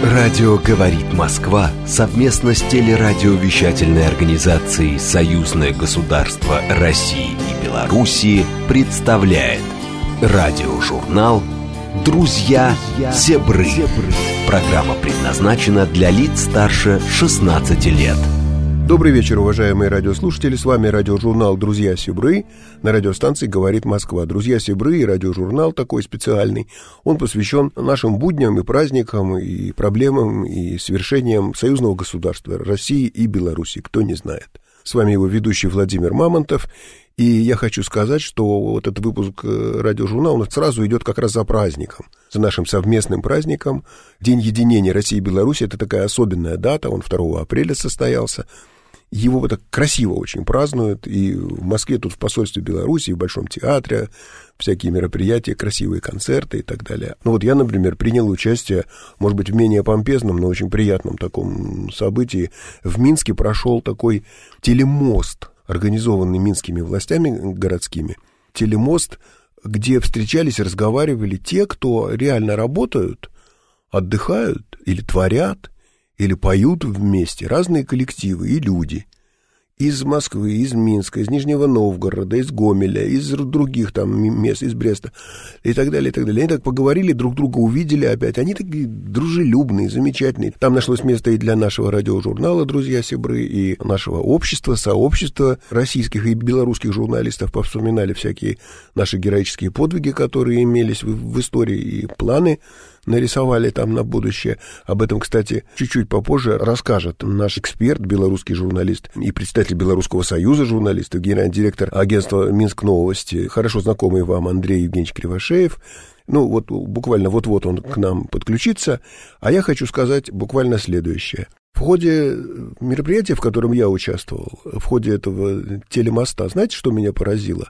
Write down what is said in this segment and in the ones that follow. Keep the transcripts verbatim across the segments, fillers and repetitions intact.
Радио «Говорит Москва» совместно с телерадиовещательной организацией «Союзное государство России и Белоруссии» представляет радиожурнал «Друзья Зебры». Программа предназначена для лиц старше шестнадцати лет. Добрый вечер, уважаемые радиослушатели. С вами радиожурнал «Друзья Сибры» на радиостанции «Говорит Москва». «Друзья Сибры» и радиожурнал такой специальный, он посвящен нашим будням и праздникам, и проблемам, и свершениям союзного государства России и Белоруссии, кто не знает. С вами его ведущий Владимир Мамонтов. И я хочу сказать, что вот этот выпуск радиожурнала, он сразу идет как раз за праздником, за нашим совместным праздником. День единения России и Беларуси — это такая особенная дата, он второго апреля состоялся. Его вот так красиво очень празднуют, и в Москве, тут в посольстве Беларуси, в Большом театре, всякие мероприятия, красивые концерты и так далее. Ну вот я, например, принял участие, может быть, в менее помпезном, но очень приятном таком событии. В Минске прошел такой телемост, организованный минскими властями городскими. Телемост, где встречались и разговаривали те, кто реально работают, отдыхают или творят, или поют вместе, разные коллективы и люди из Москвы, из Минска, из Нижнего Новгорода, из Гомеля, из других там мест, из Бреста и так далее, и так далее. Они так поговорили, друг друга увидели опять. Они такие дружелюбные, замечательные. Там нашлось место и для нашего радиожурнала «Друзья Сибры», и нашего общества, сообщества российских и белорусских журналистов. Повспоминали всякие наши героические подвиги, которые имелись в, в истории, и планы нарисовали там на будущее. Об этом, кстати, чуть-чуть попозже расскажет наш эксперт, белорусский журналист и представитель Белорусского союза журналистов, генеральный директор агентства «Минск Новости», хорошо знакомый вам Андрей Евгеньевич Кривошеев. Ну, вот буквально вот-вот он к нам подключится. А я хочу сказать буквально следующее. В ходе мероприятия, в котором я участвовал, в ходе этого телемоста, знаете, что меня поразило?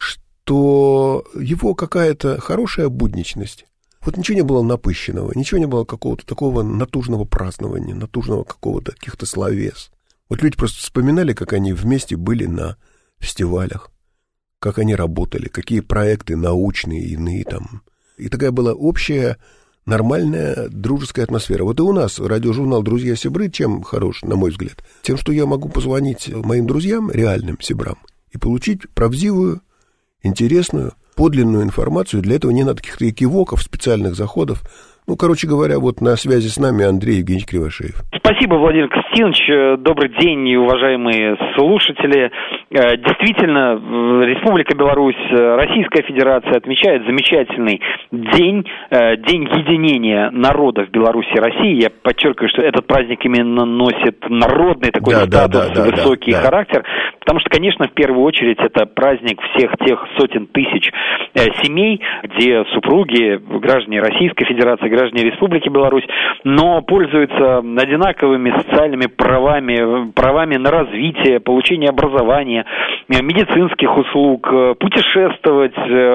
Что его какая-то хорошая будничность. Вот ничего не было напыщенного, ничего не было какого-то такого натужного празднования, натужного какого-то каких-то словес. Вот люди просто вспоминали, как они вместе были на фестивалях, как они работали, какие проекты научные, иные там. И такая была общая, нормальная, дружеская атмосфера. Вот и у нас радиожурнал «Друзья Сибры» чем хорош, на мой взгляд? Тем, что я могу позвонить моим друзьям, реальным сибрам, и получить правдивую, интересную, подлинную информацию. Для этого не надо каких-то экивоков, специальных заходов. Ну, короче говоря, вот на связи с нами Андрей Евгеньевич Кривошеев. Спасибо, Владимир Константинович. Добрый день, уважаемые слушатели. Действительно, Республика Беларусь, Российская Федерация отмечает замечательный день, День единения народов Беларуси и России. Я подчеркиваю, что этот праздник именно носит народный такой да, статус, да, да, высокий да, да, характер, потому что, конечно, в первую очередь это праздник всех тех сотен тысяч семей, где супруги, граждане Российской Федерации, граждане Республики Беларусь, но пользуются одинаковыми социальными правами, правами на развитие, получение образования, медицинских услуг, путешествовать,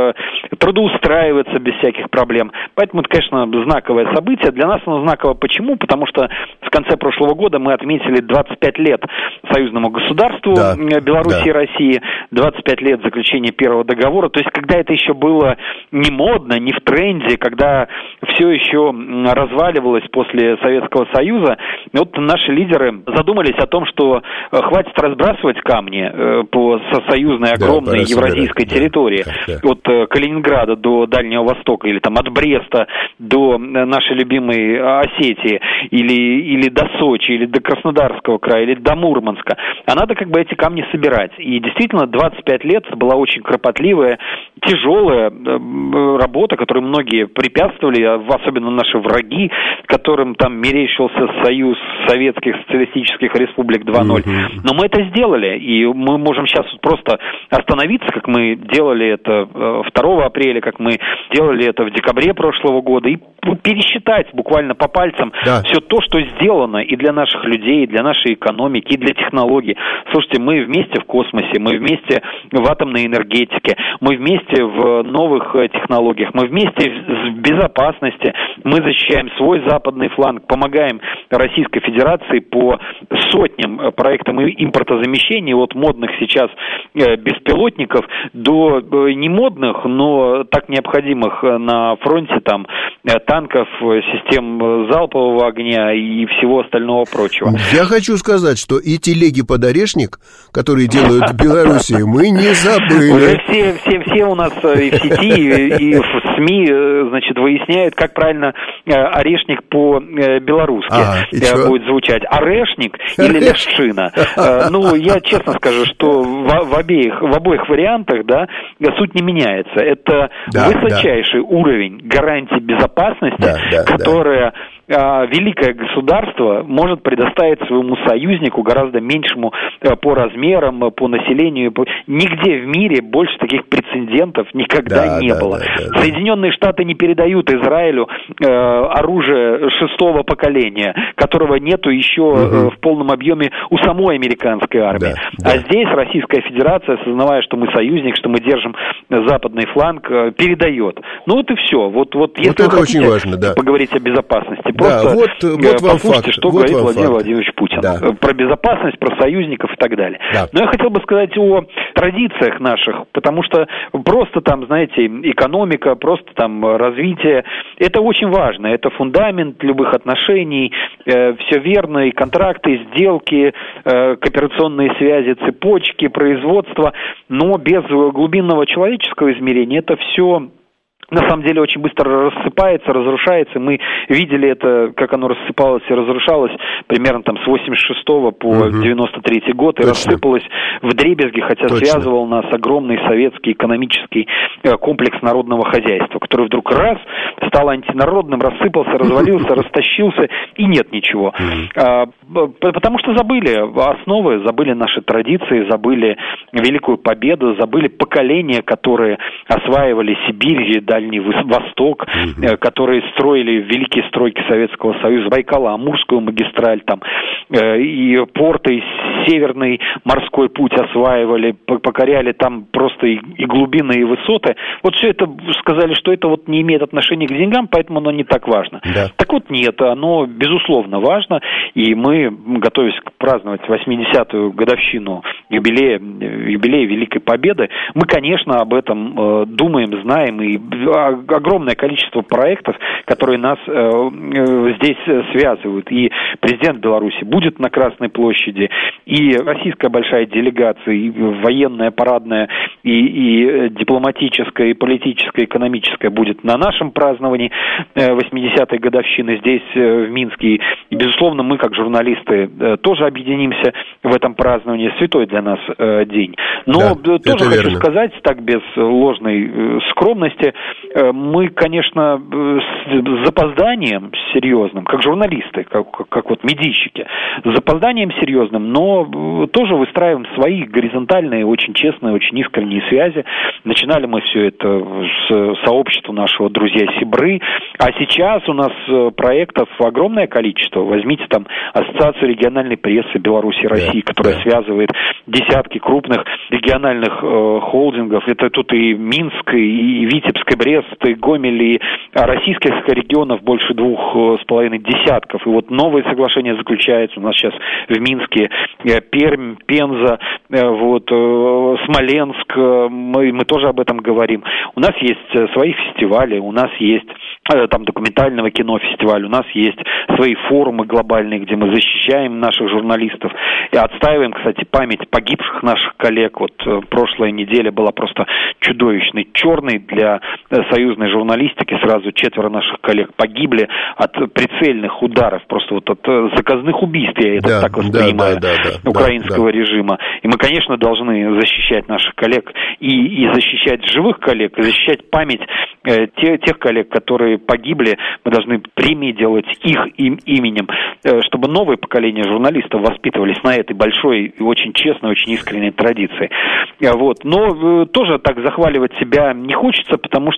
трудоустраиваться без всяких проблем. Поэтому это, конечно, знаковое событие. Для нас оно знаково почему? Потому что в конце прошлого года мы отметили двадцать пять лет союзному государству да, Беларуси да. и России, двадцать пять лет заключения первого договора. То есть, когда это еще было не модно, не в тренде, когда все еще разваливалось после Советского Союза, вот наши лидеры задумались о том, что хватит разбрасывать камни по союзной огромной да, евразийской собирать. территории, да, да. от Калининграда до Дальнего Востока, или там от Бреста до нашей любимой Осетии, или, или до Сочи, или до Краснодарского края, или до Мурманска. А надо как бы эти камни собирать. И действительно, двадцать пять лет была очень кропотливая, тяжелая работа, которой многие препятствовали, особенно наши враги, которым там мерещился Союз Советских Социалистических Республик два ноль. Mm-hmm. Но мы это сделали, и мы можем сейчас просто остановиться, как мы делали это второго апреля, как мы делали это в декабре прошлого года, и пересчитать буквально по пальцам да. все то, что сделано и для наших людей, и для нашей экономики, и для технологий. Слушайте, мы вместе в космосе, мы вместе в атомной энергетике, мы вместе вместе в новых технологиях, мы вместе в безопасности, мы защищаем свой западный фланг, помогаем Российской Федерации по сотням проектам импортозамещения, от модных сейчас беспилотников до не модных, но так необходимых на фронте, там, танков, систем залпового огня и всего остального прочего. Я хочу сказать, что и телеги под орешник, которые делают в Беларуси, мы не забыли. Уже все, все, все у нас и в сети, и в СМИ, значит, выясняют, как правильно орешник по-белорусски ага, будет звучать. Орешник или лешчина. Ну, я честно скажу, что в, в, обеих, в обоих вариантах, да, суть не меняется. Это да, высочайший да. уровень гарантии безопасности, да, да, которая... Да. великое государство может предоставить своему союзнику, гораздо меньшему по размерам, по населению. Нигде в мире больше таких прецедентов никогда да, не да, было. Да, да, да. Соединенные Штаты не передают Израилю э, оружие шестого поколения, которого нету еще угу. э, в полном объеме у самой американской армии. Да, а да. здесь Российская Федерация, осознавая, что мы союзник, что мы держим западный фланг, э, передает. Ну вот и все. Вот, вот, если вот это вы хотите очень важно, да. поговорить о безопасности, да, просто вот, вот вам послушайте, факт. что вот говорит Владимир факт. Владимирович Путин. Да. Про безопасность, про союзников и так далее. Да. Но я хотел бы сказать о традициях наших, потому что просто там, знаете, экономика, просто там развитие, это очень важно, это фундамент любых отношений, э, все верно, и контракты, и сделки, э, кооперационные связи, цепочки, производство, но без глубинного человеческого измерения это все... на самом деле очень быстро рассыпается, разрушается. Мы видели это, как оно рассыпалось и разрушалось примерно там с восемьдесят шестого по угу. девяносто третий год и Точно. рассыпалось вдребезги, хотя Точно. связывал нас огромный советский экономический комплекс народного хозяйства, который вдруг раз стал антинародным, рассыпался, развалился, растащился, и нет ничего. Потому что забыли основы, забыли наши традиции, забыли Великую Победу, забыли поколения, которые осваивали Сибирь, Дальний Восток, mm-hmm. которые строили великие стройки Советского Союза, Байкало-Амурскую магистраль, там, и порты, и Северный морской путь осваивали, покоряли там просто и, и глубины, и высоты. Вот все это сказали, что это вот не имеет отношения к деньгам, поэтому оно не так важно. Да. Так вот нет, оно безусловно важно, и мы, готовясь праздновать восьмидесятую годовщину юбилея, юбилея Великой Победы, мы, конечно, об этом э, думаем, знаем, и огромное количество проектов, которые нас э, э, здесь связывают. И президент Беларуси будет на Красной площади, и российская большая делегация, и военная, парадная, и, и дипломатическая, и политическая, экономическая будет на нашем праздновании восьмидесятой годовщины здесь, в Минске. И, безусловно, мы, как журналисты, тоже объединимся в этом праздновании. Святой для нас день. Но да, тоже хочу верно. сказать, так без ложной скромности, мы, конечно, с запозданием серьезным, как журналисты, как, как, как вот медийщики, с запозданием серьезным, но тоже выстраиваем свои горизонтальные, очень честные, очень искренние связи. Начинали мы все это с сообщества нашего «Друзья Сибры», а сейчас у нас проектов огромное количество. Возьмите там Ассоциацию региональной прессы Беларуси и России, да, которая да. связывает десятки крупных региональных э, холдингов. Это тут и Минск, и Витебск, и Брест, и Гомель, и российских регионов больше двух с половиной десятков. И вот новые соглашения заключаются у нас сейчас в Минске, Пермь, Пенза, вот, Смоленск, мы, мы тоже об этом говорим. У нас есть свои фестивали, у нас есть там документального кино фестиваль, у нас есть свои форумы глобальные, где мы защищаем наших журналистов и отстаиваем, кстати, память погибших наших коллег. Вот прошлая неделя была просто чудовищной, черной для союзной журналистики. Сразу четверо наших коллег погибли от прицельных ударов, просто вот от заказных убийств, я это да, так воспринимаю, да, да, да, украинского да, да. режима. И мы, конечно, должны защищать наших коллег и, и защищать живых коллег, и защищать память э, те, тех коллег, которые погибли. Мы должны премии делать их им, именем, э, чтобы новое поколение журналистов воспитывались на этой большой и очень честной, очень искренней традиции. Вот. Но э, тоже так захваливать себя не хочется, потому что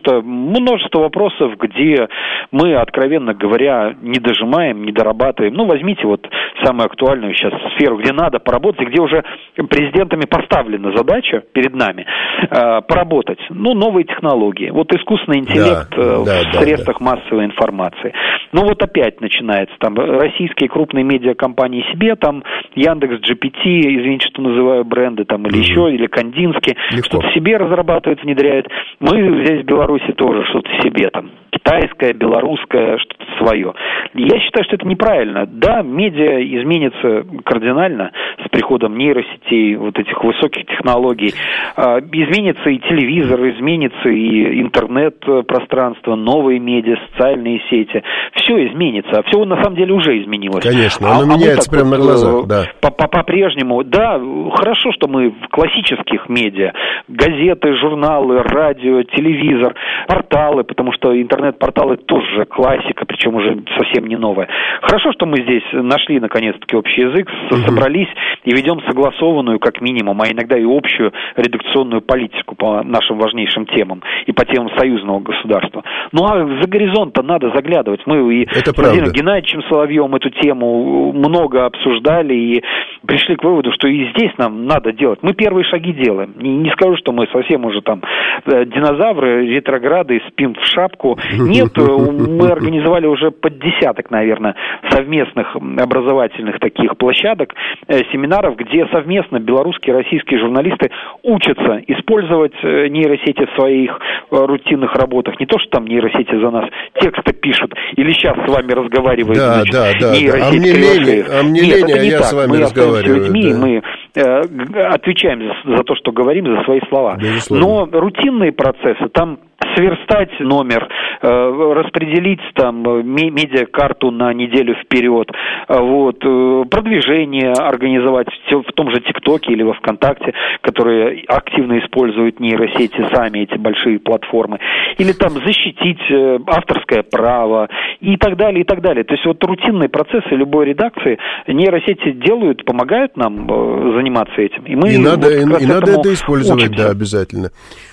что множество вопросов, где мы, откровенно говоря, не дожимаем, не дорабатываем. Ну, возьмите вот самую актуальную сейчас сферу, где надо поработать, где уже президентами поставлена задача перед нами э, поработать. Ну, новые технологии. Вот искусственный интеллект да, э, да, в да, средствах да. массовой информации. Ну, вот опять начинается. Там российские крупные медиакомпании себе, там Яндекс, джи пи ти, извините, что называю бренды, там, или угу. еще, или Кандинский, Легко. что-то себе разрабатывают, внедряют. Мы здесь в Беларуси тоже что-то себе, там, китайское, белорусское, что-то свое. Я считаю, что это неправильно. Да, медиа изменится кардинально с приходом нейросетей, вот этих высоких технологий. Изменится и телевизор, изменится и интернет-пространство, новые медиа, социальные сети. Все изменится. А все на самом деле уже изменилось. Конечно, оно а, меняется а прямо вот, на глазах. Да. По-прежнему, да, хорошо, что мы в классических медиа, газеты, журналы, радио, телевизор, порталы, потому что интернет-порталы тоже классика, причем уже совсем не новая. Хорошо, что мы здесь нашли, наконец-таки, общий язык, угу. собрались и ведем согласованную, как минимум, а иногда и общую редакционную политику по нашим важнейшим темам и по темам союзного государства. Ну, а за горизонт-то надо заглядывать. Мы и с Владимиром Геннадьевичем Соловьевым эту тему много обсуждали и пришли к выводу, что и здесь нам надо делать. Мы первые шаги делаем. Не, не скажу, что мы совсем уже там динозавры, ретрограды, спим в шапку. Нет, мы организовали уже под десяток, наверное, совместных образовательных таких площадок, семинаров, где совместно белорусские и российские журналисты учатся использовать нейросети в своих рутинных работах. Не то, что там нейросети за нас тексты пишут, или сейчас с вами разговаривает, да, значит, да, да, нейросеть. А мне лень, а мне Нет, лень, это а не я так. с вами мы разговариваю. Мы людьми, да. мы э, отвечаем за, за то, что говорим, за свои слова. Безусловно. Но рутинные процессы, там сверстать номер, э, распределить там медиакарту на неделю вперед, э, вот, э, продвижение организовать в, в том же ТикТоке или во ВКонтакте, которые активно используют нейросети сами, эти большие платформы, или там защитить э, авторское право и так далее, и так далее. То есть вот рутинные процессы любой редакции нейросети делают, помогают нам э, заниматься этим. И, мы и надо, вот и надо это использовать, учимся. Да, обязательно.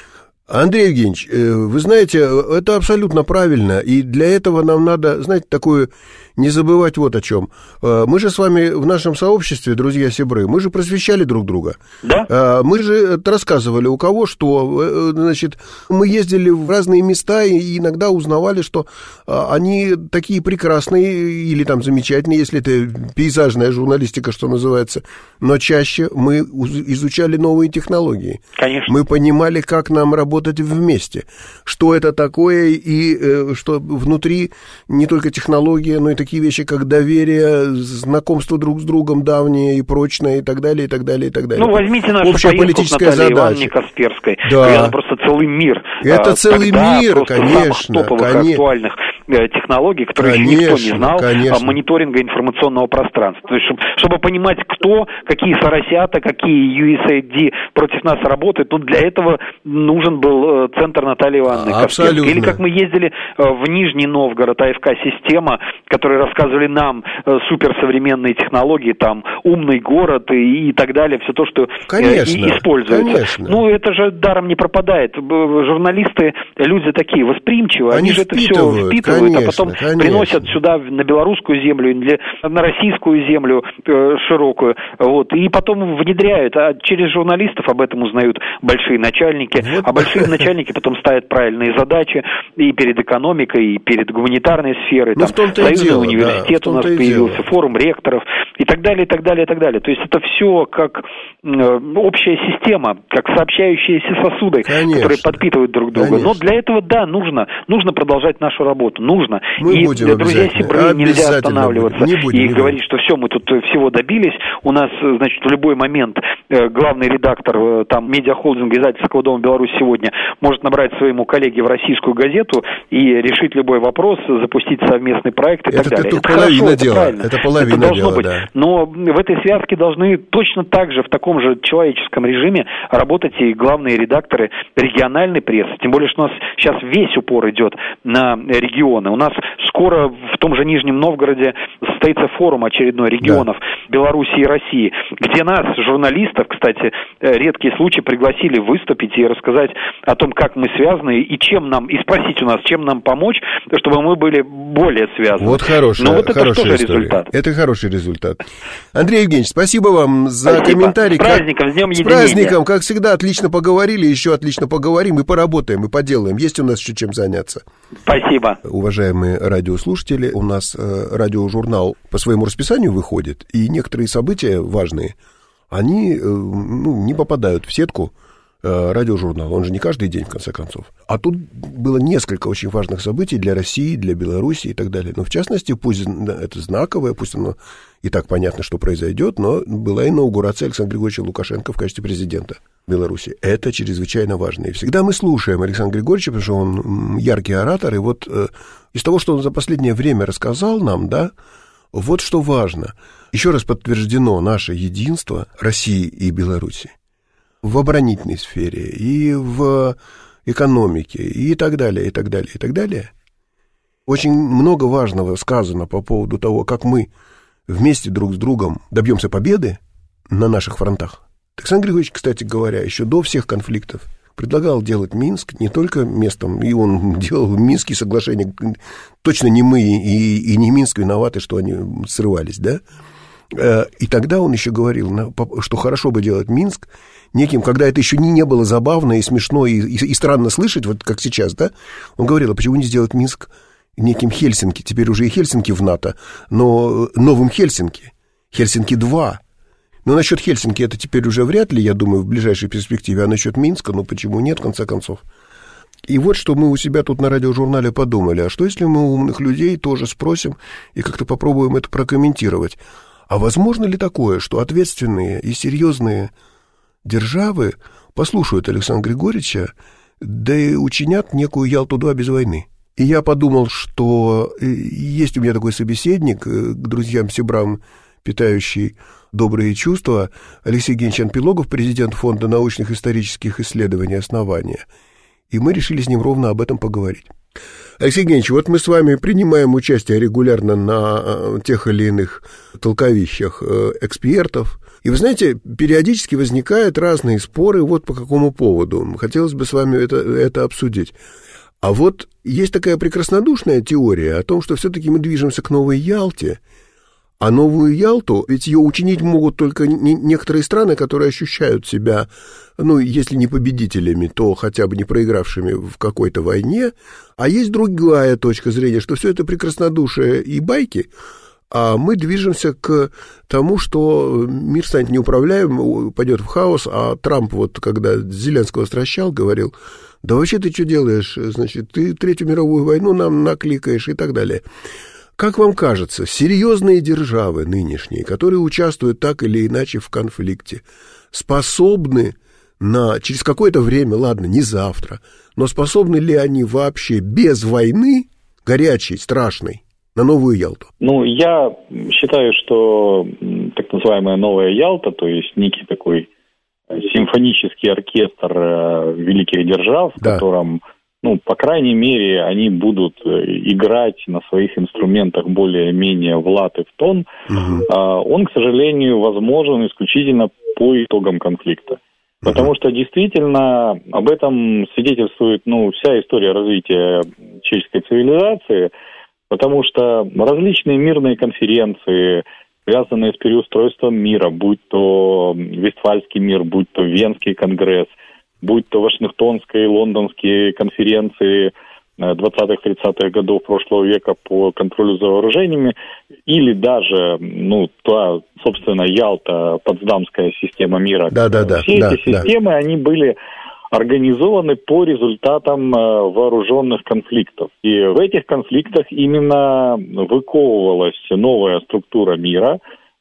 Андрей Евгеньевич, вы знаете, это абсолютно правильно, и для этого нам надо, знаете, такую, не забывать вот о чем. Мы же с вами в нашем сообществе, друзья-сябры, мы же просвещали друг друга. Да. Мы же рассказывали, у кого что, значит, мы ездили в разные места и иногда узнавали, что они такие прекрасные или там замечательные, если это пейзажная журналистика, что называется, но чаще мы изучали новые технологии. Конечно. Мы понимали, как нам работать вместе, что это такое, и э, что внутри не только технология, но и такие вещи, как доверие, знакомство друг с другом давнее и прочное, и так далее, и так далее, и так далее. Ну, возьмите нашу общая поездку с Натальей Ивановной Касперской, да. где она просто целый мир. Это а, целый мир, конечно. Самых топовых, конечно. актуальных э, технологий, которые конечно, еще никто не знал, конечно. а, мониторинга информационного пространства. То есть, чтобы, чтобы понимать, кто, какие соросята, какие ю эс эй ди против нас работают, ну, для этого нужен был центр Натальи Ивановны Касперской. Или как мы ездили в Нижний Новгород, АФК-система, которые рассказывали нам суперсовременные технологии, там, умный город и, и так далее, все то, что конечно, и, используется. Конечно. Ну, это же даром не пропадает. Журналисты, люди такие восприимчивые, они, они же это все впитывают, конечно, а потом конечно. приносят сюда, на белорусскую землю, или на российскую землю э, широкую, вот, и потом внедряют, а через журналистов об этом узнают большие начальники, вот. А большие начальники потом ставят правильные задачи и перед экономикой, и перед гуманитарной сферой. Ну, там Союзный дело, университет да, у нас появился, дело. Форум ректоров и так далее, и так далее, и так далее. То есть это все как э, общая система, как сообщающиеся сосуды, конечно, которые подпитывают друг друга. Конечно. Но для этого, да, нужно, нужно продолжать нашу работу, нужно. Мы и будем друзья Сибры, нельзя останавливаться не будем, и не говорить, что все, мы тут всего добились. У нас, значит, в любой момент э, главный редактор э, там медиахолдинга издательского дома «Беларусь сегодня» может набрать своему коллеге в российскую газету и решить любой вопрос, запустить совместный проект и это так далее. Это половина хорошо, дела. Это, это половина это должно дела, быть. Да. Но в этой связке должны точно так же в таком же человеческом режиме работать и главные редакторы региональной прессы. Тем более, что у нас сейчас весь упор идет на регионы. У нас скоро в том же Нижнем Новгороде состоится форум очередной регионов да. Беларуси и России, где нас, журналистов, кстати, редкие случаи, пригласили выступить и рассказать о том, как мы связаны и чем нам, и спросить у нас, чем нам помочь, чтобы мы были более связаны. Вот хорошая, Но вот это хорошая тоже история. результат. Это хороший результат. Андрей Евгеньевич, спасибо вам за спасибо. комментарий. С праздником, с Днем С единения. праздником, как всегда, отлично поговорили, еще отлично поговорим и поработаем, и поделаем. Есть у нас еще чем заняться. Спасибо. Уважаемые радиослушатели, у нас э, радиожурнал по своему расписанию выходит, и некоторые события важные, они э, ну, не попадают в сетку э, радиожурнала. Он же не каждый день, в конце концов. А тут было несколько очень важных событий для России, для Беларуси и так далее. Но в частности, пусть это знаковое, пусть оно и так понятно, что произойдет, но была инаугурация Александра Григорьевича Лукашенко в качестве президента Беларуси. Это чрезвычайно важно. И всегда мы слушаем Александра Григорьевича, потому что он яркий оратор, и вот э, из того, что он за последнее время рассказал нам, да, вот что важно. Еще раз подтверждено наше единство России и Беларуси в оборонительной сфере, и в экономике, и так далее, и так далее, и так далее. Очень много важного сказано по поводу того, как мы вместе друг с другом добьемся победы на наших фронтах. Александр Григорьевич, кстати говоря, еще до всех конфликтов предлагал делать Минск не только местом, и он делал Минские соглашения, точно не мы и, и не Минск виноваты, что они срывались, да? И тогда он еще говорил, что хорошо бы делать Минск неким, когда это еще не, не было забавно и смешно, и, и, и странно слышать, вот как сейчас, да? Он говорил, а почему не сделать Минск неким Хельсинки, теперь уже и Хельсинки в НАТО, но новым Хельсинки, Хельсинки-два. Но насчет Хельсинки это теперь уже вряд ли, я думаю, в ближайшей перспективе, а насчет Минска, ну почему нет, в конце концов. И вот что мы у себя тут на радиожурнале подумали, а что если мы у умных людей тоже спросим и как-то попробуем это прокомментировать? А возможно ли такое, что ответственные и серьезные державы послушают Александра Григорьевича, да и учинят некую Ялту-два без войны? И я подумал, что есть у меня такой собеседник, к друзьям, сябрам, питающий добрые чувства, Алексей Евгеньевич Анпилогов, президент Фонда научных исторических исследований «Основания». И мы решили с ним ровно об этом поговорить. Алексей Евгеньевич, вот мы с вами принимаем участие регулярно на тех или иных толковищах экспертов. И вы знаете, периодически возникают разные споры, вот по какому поводу. Хотелось бы с вами это, это обсудить. А вот есть такая прекраснодушная теория о том, что все-таки мы движемся к новой Ялте, а новую Ялту, ведь ее учинить могут только не, некоторые страны, которые ощущают себя, ну, если не победителями, то хотя бы не проигравшими в какой-то войне, а есть другая точка зрения, что все это прекраснодушие и байки, а мы движемся к тому, что мир станет неуправляемым, пойдет в хаос, а Трамп вот, когда Зеленского стращал, говорил, да вообще ты что делаешь, значит, ты Третью мировую войну нам накликаешь и так далее. Как вам кажется, серьезные державы нынешние, которые участвуют так или иначе в конфликте, способны на, через какое-то время, ладно, не завтра, но способны ли они вообще без войны, горячей, страшной, на новую Ялту? Ну, я считаю, что так называемая новая Ялта, то есть некий такой симфонический оркестр великих держав, да. в котором... Ну, по крайней мере, они будут играть на своих инструментах более-менее в лад и в тон. Угу. Он, к сожалению, возможен исключительно по итогам конфликта. Потому что действительно об этом свидетельствует, ну, вся история развития человеческой цивилизации, потому что различные мирные конференции, связанные с переустройством мира, будь то Вестфальский мир, будь то Венский конгресс, будь то Вашингтонские и лондонские конференции двадцатых-тридцатых годов прошлого века по контролю за вооружениями, или даже, ну, та, собственно, Ялта, Потсдамская система мира. Да, да, да, Все да, эти системы, да. они были организованы по результатам вооруженных конфликтов. И в этих конфликтах именно выковывалась новая структура мира.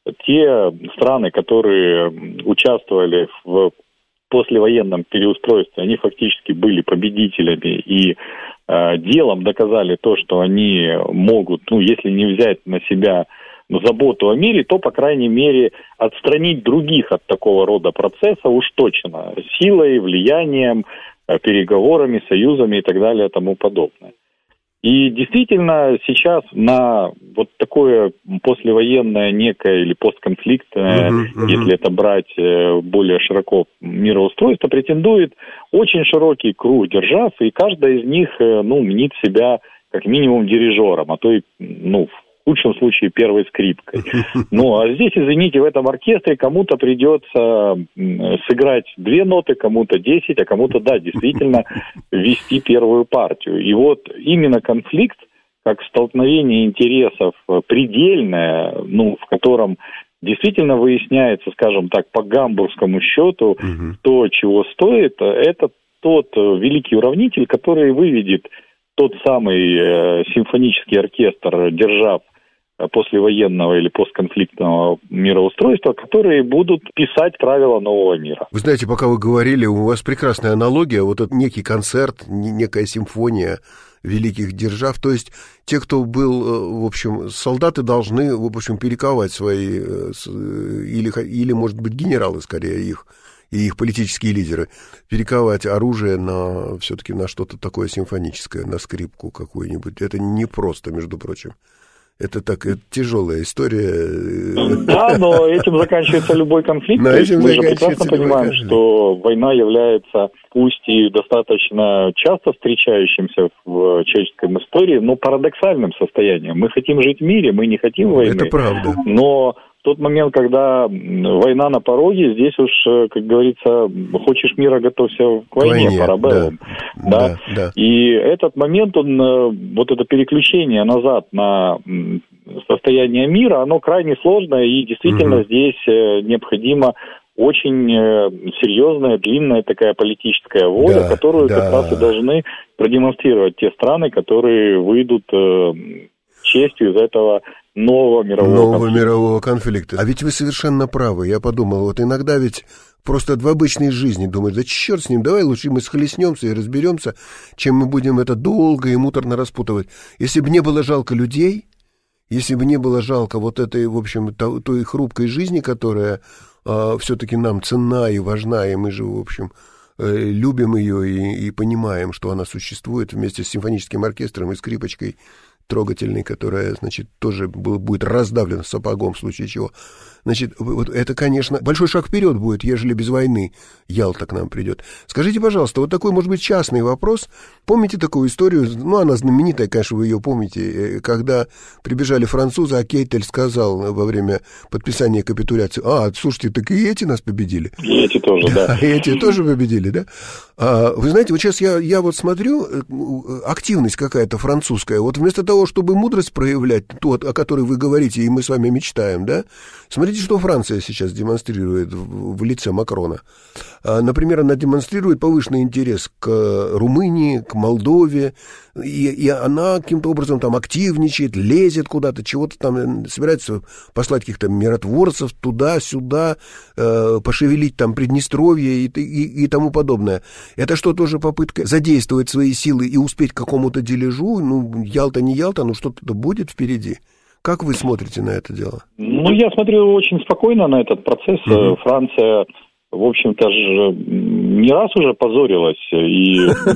Те страны, которые участвовали в послевоенном переустройстве, они фактически были победителями и э, делом доказали то, что они могут, ну, если не взять на себя заботу о мире, то, по крайней мере, отстранить других от такого рода процесса уж точно, силой, влиянием, переговорами, союзами и так далее и тому подобное. И действительно сейчас на вот такое послевоенное некое или постконфликтное, uh-huh, uh-huh. если это брать более широко, мироустройство, претендует очень широкий круг держав, и каждая из них, ну, мнит себя как минимум дирижером, а то и, ну, в худшем случае первой скрипкой. Ну, а здесь, извините, в этом оркестре кому-то придется сыграть две ноты, кому-то десять, а кому-то, да, действительно, вести первую партию. И вот именно конфликт, как столкновение интересов предельное, ну, в котором действительно выясняется, скажем так, по гамбургскому счету, угу. то, чего стоит, это тот великий уравнитель, который выведет тот самый э, симфонический оркестр держав послевоенного или постконфликтного мироустройства, которые будут писать правила нового мира. Вы знаете, пока вы говорили, у вас прекрасная аналогия, вот этот некий концерт, некая симфония великих держав, то есть те, кто был, в общем, солдаты должны, в общем, перековать свои, или, или может быть, генералы, скорее, их, и их политические лидеры, перековать оружие на, все-таки на что-то такое симфоническое, на скрипку какую-нибудь. Это непросто, между прочим. Это так, это тяжелая история. Да, но этим заканчивается любой конфликт. Мы же прекрасно понимаем, конфликт. Что война является, пусть и достаточно часто встречающимся в человеческой истории, но парадоксальным состоянием. Мы хотим жить в мире, мы не хотим войны. Это правда. Но в тот момент, когда война на пороге, здесь уж, как говорится, хочешь мира, готовься к войне, войне парабеллум. Да, да? Да, да. И этот момент, он, вот это переключение назад на состояние мира, оно крайне сложное, и действительно угу. здесь необходимо очень серьезная, длинная такая политическая воля, да, которую да. как раз и должны продемонстрировать те страны, которые выйдут честью из этого нового мирового нового конфликта. мирового конфликта. А ведь вы совершенно правы. Я подумал, вот иногда ведь просто в обычной жизни думаешь, да черт с ним, давай лучше мы схлестнемся и разберемся, чем мы будем это долго и муторно распутывать. Если бы не было жалко людей, если бы не было жалко вот этой, в общем, той, той хрупкой жизни, которая э, все-таки нам ценна и важна, и мы же, в общем, э, любим ее и, и понимаем, что она существует вместе с симфоническим оркестром и скрипочкой трогательный, которая, значит, тоже был, будет раздавлена сапогом в случае чего. Значит, вот это, конечно, большой шаг вперед будет, ежели без войны Ялта к нам придет. Скажите, пожалуйста, вот такой, может быть, частный вопрос. Помните такую историю, ну, она знаменитая, конечно, вы ее помните, когда прибежали французы, а Кейтель сказал во время подписания капитуляции, а, слушайте, так и эти нас победили. И эти тоже, да. да. И эти тоже победили, да? А, вы знаете, вот сейчас я, я вот смотрю, активность какая-то французская, вот вместо того, чтобы мудрость проявлять, ту, о которой вы говорите, и мы с вами мечтаем, да, смотрите, что Франция сейчас демонстрирует в, в лице Макрона. А, например, она демонстрирует повышенный интерес к Румынии, к Молдове, и, и она каким-то образом там активничает, лезет куда-то, чего-то там, собирается послать каких-то миротворцев туда-сюда, э, пошевелить там Приднестровье и, и, и тому подобное. Это что, тоже попытка задействовать свои силы и успеть к какому-то дележу? Ну, Ялта не Ялта, но что-то будет впереди. Как вы смотрите на это дело? Ну, я смотрю очень спокойно на этот процесс. Uh-huh. Франция, в общем-то, же не раз уже позорилась. И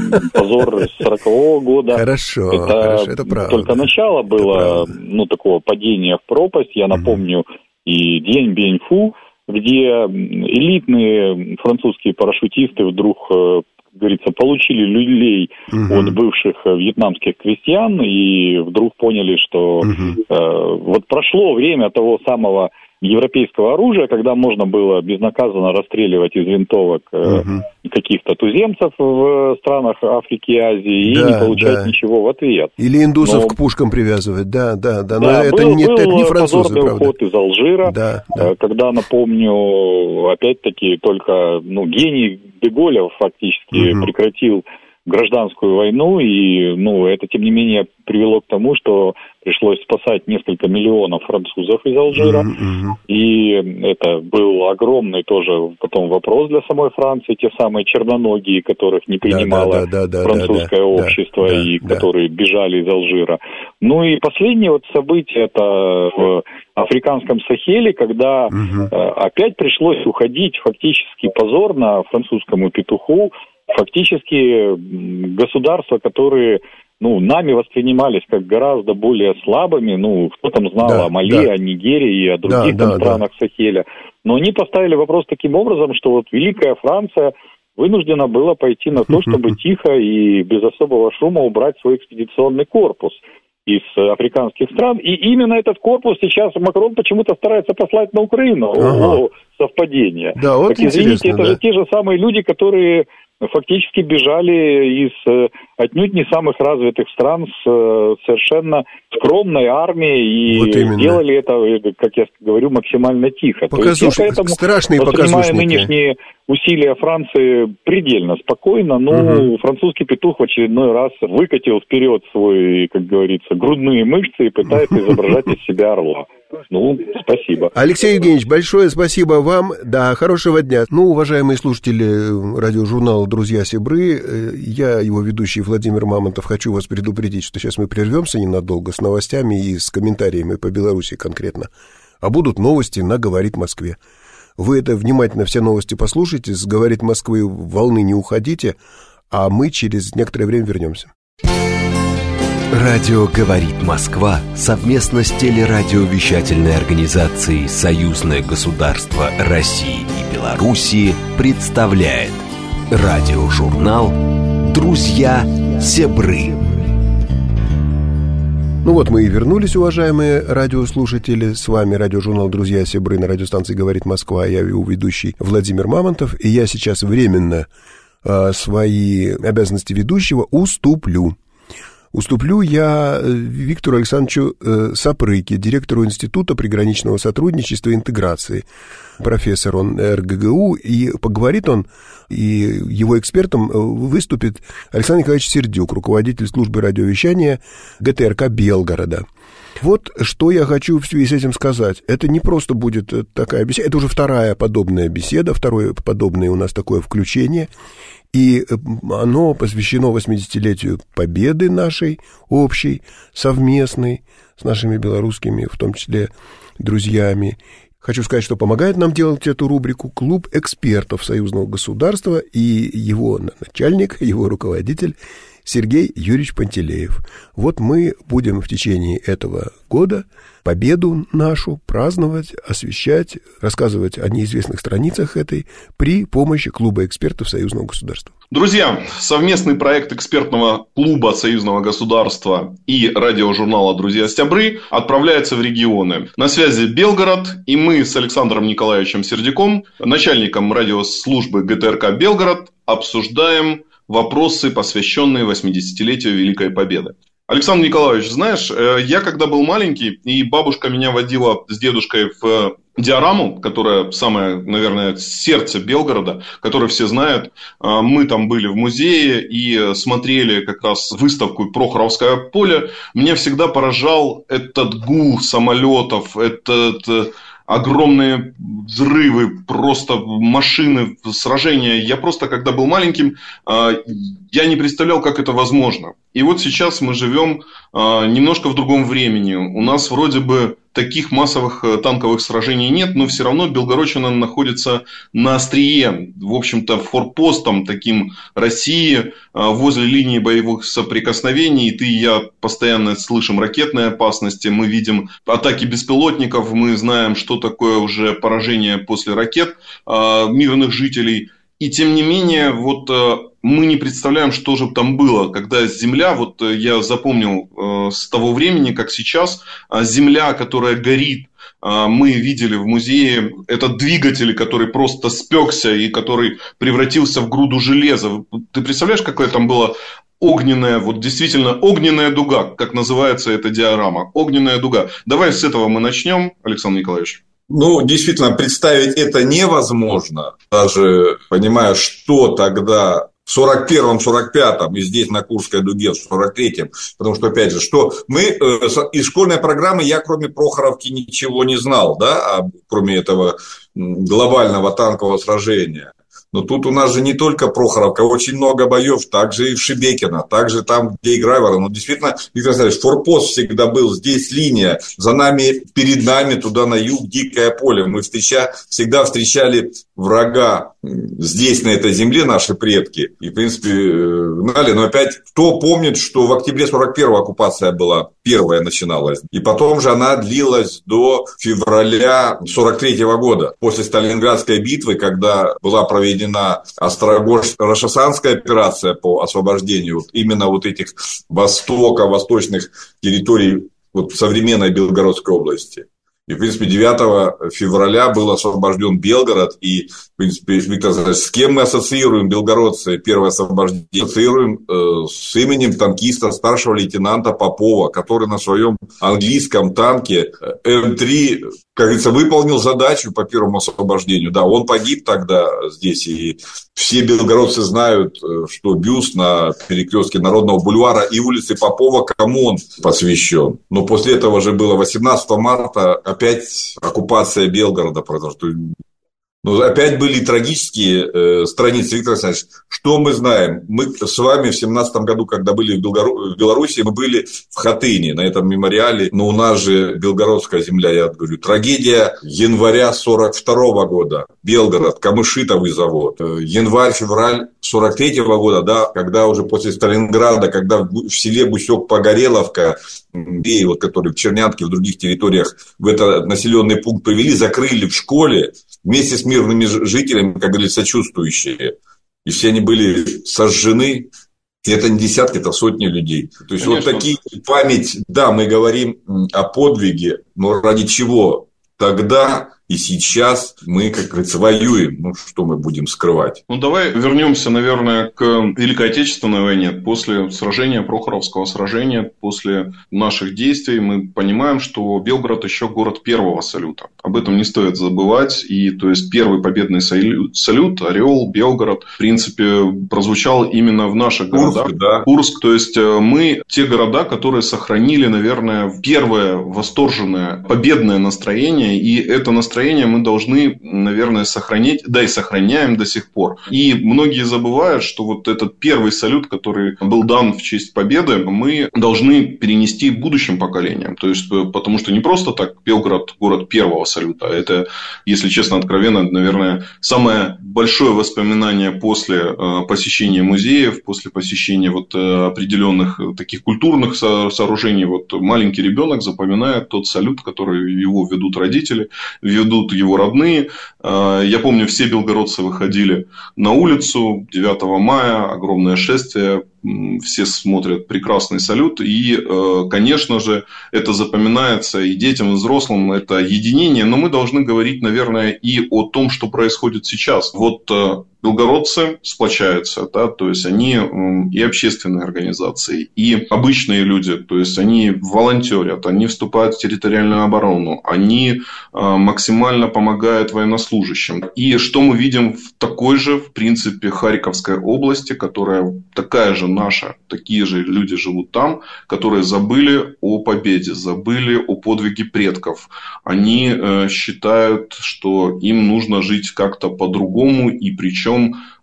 позор с сорокового года. Хорошо, это, хорошо, это правда. Только начало было, ну, такого падения в пропасть. Я напомню uh-huh. и День Беньфу, где элитные французские парашютисты вдруг, как говорится, получили люлей uh-huh. от бывших вьетнамских крестьян и вдруг поняли, что uh-huh. э, вот прошло время того самого европейского оружия, когда можно было безнаказанно расстреливать из винтовок э, uh-huh. каких-то туземцев в странах Африки и Азии, да, и не получать да. ничего в ответ. Или индусов но... к пушкам привязывать, да, да, да. Но да, это, был, не, был это не французы, позорный правда. уход из Алжира, да, да. когда, напомню, опять-таки только ну, гений Деголя фактически uh-huh. прекратил гражданскую войну, и, ну, это, тем не менее, привело к тому, что пришлось спасать несколько миллионов французов из Алжира, mm-hmm. и это был огромный тоже потом вопрос для самой Франции, те самые черноногие, которых не принимало да, да, да, французское да, да, общество, да, и да. которые бежали из Алжира. Ну и последнее вот событие, это в африканском Сахеле, когда mm-hmm. опять пришлось уходить фактически позорно французскому петуху, фактически государства, которые ну, нами воспринимались как гораздо более слабыми. Ну, кто там знал да, о Мали, да. о Нигерии и о других да, там да, странах да. Сахеля. Но они поставили вопрос таким образом, что вот Великая Франция вынуждена была пойти на то, чтобы тихо и без особого шума убрать свой экспедиционный корпус из африканских стран. И именно этот корпус сейчас Макрон почему-то старается послать на Украину. Ага. О, совпадение. Да, вот так, извините, это да. же те же самые люди, которые фактически бежали из отнюдь не самых развитых стран с совершенно скромной армией и вот сделали это, как я говорю, максимально тихо. Показуш... То есть я страшные воспринимая нынешние усилия Франции предельно спокойно, но угу. французский петух в очередной раз выкатил вперед свой, как говорится, грудные мышцы и пытается изображать из себя орла. Ну, спасибо. Алексей Евгеньевич, большое спасибо вам. Да, хорошего дня. Ну, уважаемые слушатели радиожурнала «Друзья Сябры», я, его ведущий Владимир Мамонтов, хочу вас предупредить, что сейчас мы прервемся ненадолго с новостями и с комментариями по Беларуси конкретно. А будут новости на «Говорит Москве». Вы это внимательно все новости послушайте, с «Говорит Москвы» волны не уходите, а мы через некоторое время вернемся. Радио «Говорит Москва» совместно с телерадиовещательной организацией «Союзное государство России и Белоруссии» представляет радиожурнал «Друзья Сябры». Ну вот мы и вернулись, уважаемые радиослушатели. С вами радиожурнал «Друзья Сябры» на радиостанции «Говорит Москва». Я его ведущий Владимир Мамонтов. И я сейчас временно э, свои обязанности ведущего уступлю. Уступлю я Виктору Александровичу э, Сапрыке, директору Института приграничного сотрудничества и интеграции. Профессор он эр гэ гэ у, и поговорит он, и его экспертом выступит Александр Николаевич Сердюк, руководитель службы радиовещания гэ тэ эр ка Белгорода. Вот что я хочу в связи с этим сказать. Это не просто будет такая беседа, это уже вторая подобная беседа, второе подобное у нас такое включение. И оно посвящено восьмидесятилетию победы нашей общей, совместной, с нашими белорусскими, в том числе, друзьями. Хочу сказать, что помогает нам делать эту рубрику клуб экспертов союзного государства и его начальник, его руководитель Сергей Юрьевич Пантелеев. Вот мы будем в течение этого года победу нашу праздновать, освещать, рассказывать о неизвестных страницах этой при помощи клуба экспертов союзного государства. Друзья, совместный проект экспертного клуба союзного государства и радиожурнала «Друзья Сябры» отправляется в регионы. На связи Белгород, и мы с Александром Николаевичем Сердюком, начальником радиослужбы гэ тэ эр ка Белгород, обсуждаем вопросы, посвященные восьмидесятилетию Великой Победы. Александр Николаевич, знаешь, я когда был маленький, и бабушка меня водила с дедушкой в диораму, которая самое, наверное, сердце Белгорода, которое все знают. Мы там были в музее и смотрели как раз выставку «Прохоровское поле». Меня всегда поражал этот гул самолетов, этот... огромные взрывы, просто машины, сражения. Я просто, когда был маленьким, я не представлял, как это возможно. И вот сейчас мы живем немножко в другом времени. У нас вроде бы таких массовых танковых сражений нет, но все равно Белгородчина находится на острие, в общем-то, форпостом таким России, возле линии боевых соприкосновений. И ты и я постоянно слышим ракетные опасности, мы видим атаки беспилотников, мы знаем, что такое уже поражение после ракет мирных жителей. И тем не менее, вот мы не представляем, что же там было, когда Земля, вот я запомнил э, с того времени, как сейчас, Земля, которая горит, э, мы видели в музее, этот двигатель, который просто спекся и который превратился в груду железа. Ты представляешь, какое там было огненная, вот действительно огненная дуга, как называется эта диорама, огненная дуга. Давай с этого мы начнем, Александр Николаевич. Ну, действительно, представить это невозможно, даже понимая, что тогда в сорок первом сорок пятом и здесь на Курской дуге в сорок третьем, потому что, опять же, что мы э, из школьной программы я, кроме Прохоровки, ничего не знал, да, а, кроме этого глобального танкового сражения. Но тут у нас же не только Прохоровка, очень много боев, также и в Шебекино, также там, где и Грайворон. Ну, действительно, Виктор Александрович, форпост всегда был, здесь линия, за нами, перед нами, туда на юг, дикое поле. Мы встреча, всегда встречали врага здесь, на этой земле, наши предки, и, в принципе, гнали. Но опять, кто помнит, что в октябре сорок первого оккупация была, первая начиналась, и потом же она длилась до февраля сорок третьего года, после Сталинградской битвы, когда была проведена Острогожско-Рашасанская операция по освобождению вот именно вот этих востока, восточных территорий вот современной Белгородской области. И, в принципе, девятого февраля был освобожден Белгород. И, в принципе, Виктор Александрович, с кем мы ассоциируем белгородцы первое освобождение? Ассоциируем э, с именем танкиста старшего лейтенанта Попова, который на своем английском танке эм три, как говорится, выполнил задачу по первому освобождению. Да, он погиб тогда здесь. И все белгородцы знают, что бюст на перекрестке Народного бульвара и улицы Попова кому он посвящен. Но после этого же было восемнадцатого марта опять оккупация Белгорода произошла. Но опять были трагические э, страницы. Виктор Александрович, что мы знаем? Мы с вами в семнадцатом году, когда были в, Белгору... в Беларуси, мы были в Хатыне, на этом мемориале. Но у нас же белгородская земля, я говорю. Трагедия января сорок второго года. Белгород, Камышитовый завод. Январь-февраль сорок третьего года, да, когда уже после Сталинграда, когда в селе Бусек-Погореловка, и вот, которые в Чернянке, в других территориях в этот населенный пункт привели, закрыли в школе вместе с мирными жителями, как говорили, сочувствующие. И все они были сожжены. И это не десятки, это сотни людей. То есть, конечно, вот такие память, да, мы говорим о подвиге, но ради чего тогда и сейчас мы, как говорится, воюем. Ну, что мы будем скрывать? Ну, давай вернемся, наверное, к Великой Отечественной войне. После сражения, Прохоровского сражения, после наших действий мы понимаем, что Белгород еще город первого салюта. Об этом не стоит забывать. И, то есть, первый победный салют, Орел, Белгород, в принципе, прозвучал именно в наших Курск, городах. Да. Курск. То есть, мы те города, которые сохранили, наверное, первое восторженное победное настроение. И это настроение мы должны, наверное, сохранить, да и сохраняем до сих пор. И многие забывают, что вот этот первый салют, который был дан в честь победы, мы должны перенести будущим поколениям. То есть, потому что не просто так Белгород город первого салюта, это, если честно, откровенно, наверное, самое большое воспоминание после посещения музеев, после посещения вот определенных таких культурных сооружений. Вот маленький ребенок запоминает тот салют, который его ведут родители, ведут его родные. Я помню, все белгородцы выходили на улицу девятого мая, огромное шествие, все смотрят прекрасный салют. И, конечно же, это запоминается и детям, и взрослым, это единение. Но мы должны говорить, наверное, и о том, что происходит сейчас. Вот белгородцы сплочаются, да, то есть они и общественные организации, и обычные люди, то есть они волонтерят, они вступают в территориальную оборону, они максимально помогают военнослужащим. И что мы видим в такой же, в принципе, Харьковской области, которая такая же наша, такие же люди живут там, которые забыли о победе, забыли о подвиге предков. Они э, считают, что им нужно жить как-то по-другому, и причем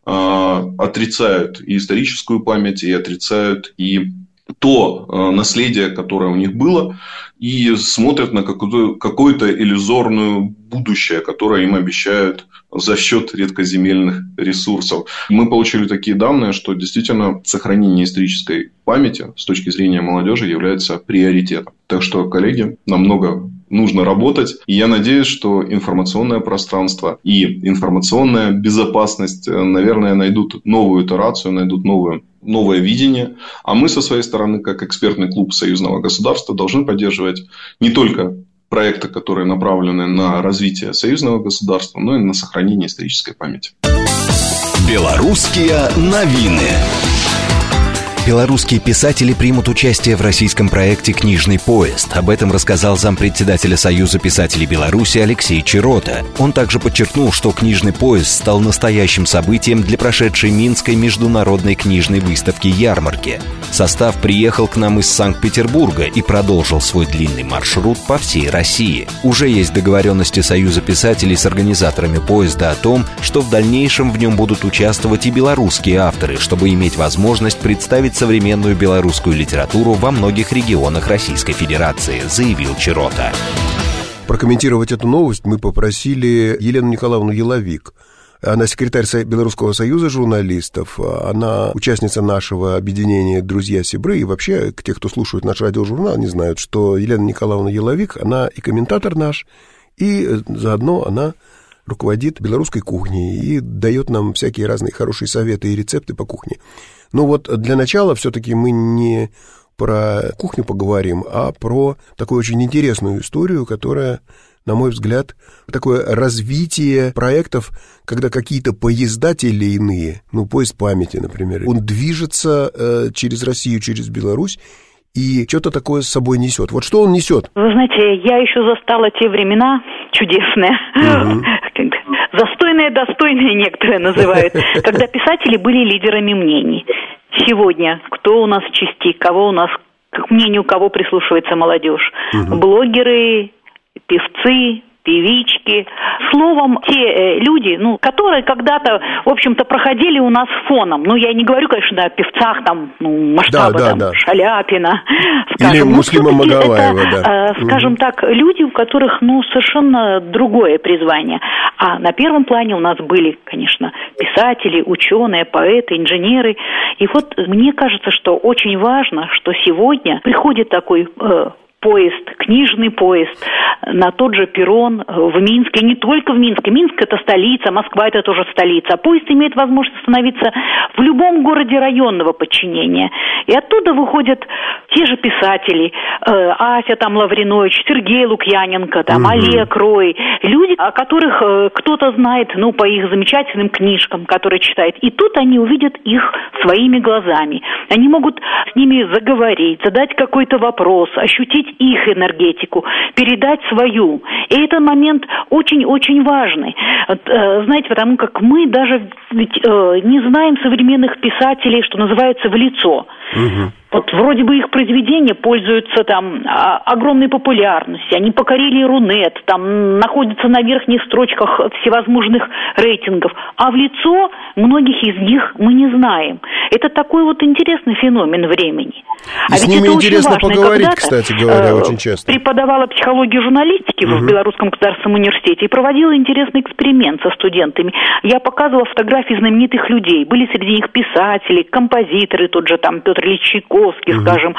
отрицают и историческую память, и отрицают и то наследие, которое у них было, и смотрят на какое-то, какое-то иллюзорное будущее, которое им обещают за счет редкоземельных ресурсов. Мы получили такие данные, что действительно сохранение исторической памяти с точки зрения молодежи является приоритетом. Так что, коллеги, нам много нужно работать. И я надеюсь, что информационное пространство и информационная безопасность, наверное, найдут новую итерацию, найдут новую, новое видение. А мы со своей стороны, как экспертный клуб союзного государства, должны поддерживать не только проекты, которые направлены на развитие союзного государства, но и на сохранение исторической памяти. Белорусские новины. Белорусские писатели примут участие в российском проекте «Книжный поезд». Об этом рассказал зампредседателя Союза писателей Беларуси Алексей Чирота. Он также подчеркнул, что «Книжный поезд» стал настоящим событием для прошедшей Минской международной книжной выставки-ярмарки. Состав приехал к нам из Санкт-Петербурга и продолжил свой длинный маршрут по всей России. Уже есть договоренности Союза писателей с организаторами поезда о том, что в дальнейшем в нем будут участвовать и белорусские авторы, чтобы иметь возможность представить современную белорусскую литературу во многих регионах Российской Федерации, заявил Чирота. Прокомментировать эту новость мы попросили Елену Николаевну Еловик, Она секретарь Белорусского союза журналистов, она участница нашего объединения «Друзья Сябры». И вообще, те, кто слушает наш радиожурнал, не знают, что Елена Николаевна Еловик, она и комментатор наш, и заодно она руководит белорусской кухней и дает нам всякие разные хорошие советы и рецепты по кухне. Но вот для начала все-таки мы не про кухню поговорим, а про такую очень интересную историю, которая, на мой взгляд, такое развитие проектов, когда какие-то поезда те или иные, ну, поезд памяти, например, он движется э, через Россию, через Беларусь, и что-то такое с собой несет. Вот что он несет? Вы знаете, я еще застала те времена чудесные, угу. Застойные, достойные некоторые называют, когда писатели были лидерами мнений. Сегодня кто у нас в части, кого у нас, к мнению кого прислушивается молодежь? Угу. Блогеры, певцы, певички. Словом, те э, люди, ну, которые когда-то, в общем-то, проходили у нас фоном. Ну, я не говорю, конечно, о певцах, там, ну, масштаба, да, да, там, да. Шаляпина, скажем. Или Муслима Магалаева, это, да. Э, скажем угу. так, люди, у которых, ну, совершенно другое призвание. А на первом плане у нас были, конечно, писатели, ученые, поэты, инженеры. И вот мне кажется, что очень важно, что сегодня приходит такой... Э, поезд, книжный поезд на тот же перрон в Минске, не только в Минске. Минск – это столица, Москва – это тоже столица. А поезд имеет возможность остановиться в любом городе районного подчинения. И оттуда выходят те же писатели, э, Ася там Лавринович, Сергей Лукьяненко, там, mm-hmm. Олег Рой, люди, о которых э, кто-то знает, ну, по их замечательным книжкам, которые читает. И тут они увидят их своими глазами. Они могут с ними заговорить, задать какой-то вопрос, ощутить их энергетику, передать свою. И этот момент очень-очень важный. Знаете, потому как мы даже ведь, э, не знаем современных писателей, что называется, в лицо. Угу. Вот вроде бы их произведения пользуются там огромной популярностью, они покорили Рунет, там находятся на верхних строчках всевозможных рейтингов, а в лицо многих из них мы не знаем. Это такой вот интересный феномен времени. И а с ними интересно поговорить, кстати говоря, очень часто. Преподавала психологию журналистики угу. в Белорусском государственном университете и проводила интересный эксперимент со студентами. Я показывала фотографии знаменитых людей. Были среди них писатели, композиторы, тот же там Петр Ильич Чайковский, угу. скажем.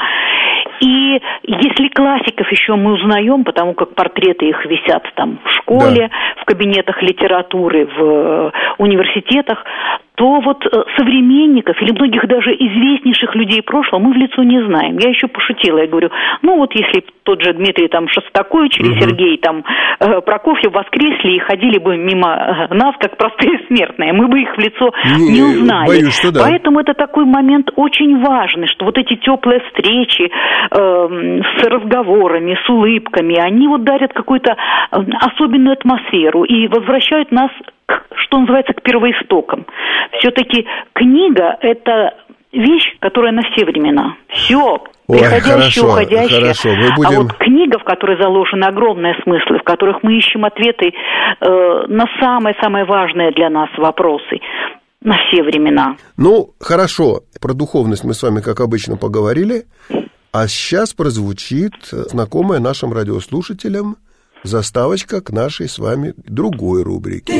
И если классиков еще мы узнаем, потому как портреты их висят там в школе, да. в кабинетах литературы, в университетах, то вот современников или многих даже известнейших людей прошлого мы в лицо не знаем. Я еще пошутила, я говорю, ну вот если тот же Дмитрий там Шостакович или угу. Сергей там Прокофьев воскресли и ходили бы мимо нас, как простые смертные, мы бы их в лицо не, не узнали. Боюсь, что да. Поэтому это такой момент очень важный, что вот эти теплые встречи э, с разговорами, с улыбками, они вот дарят какую-то особенную атмосферу и возвращают нас, к, что называется, к первоистокам. Все-таки книга – это вещь, которая на все времена. Все, приходящее, уходящее. Хорошо. Мы будем... А вот книга, в которой заложены огромные смыслы, в которых мы ищем ответы э, на самые-самые важные для нас вопросы, на все времена. Ну, хорошо. Про духовность мы с вами, как обычно, поговорили. А сейчас прозвучит знакомая нашим радиослушателям заставочка к нашей с вами другой рубрике.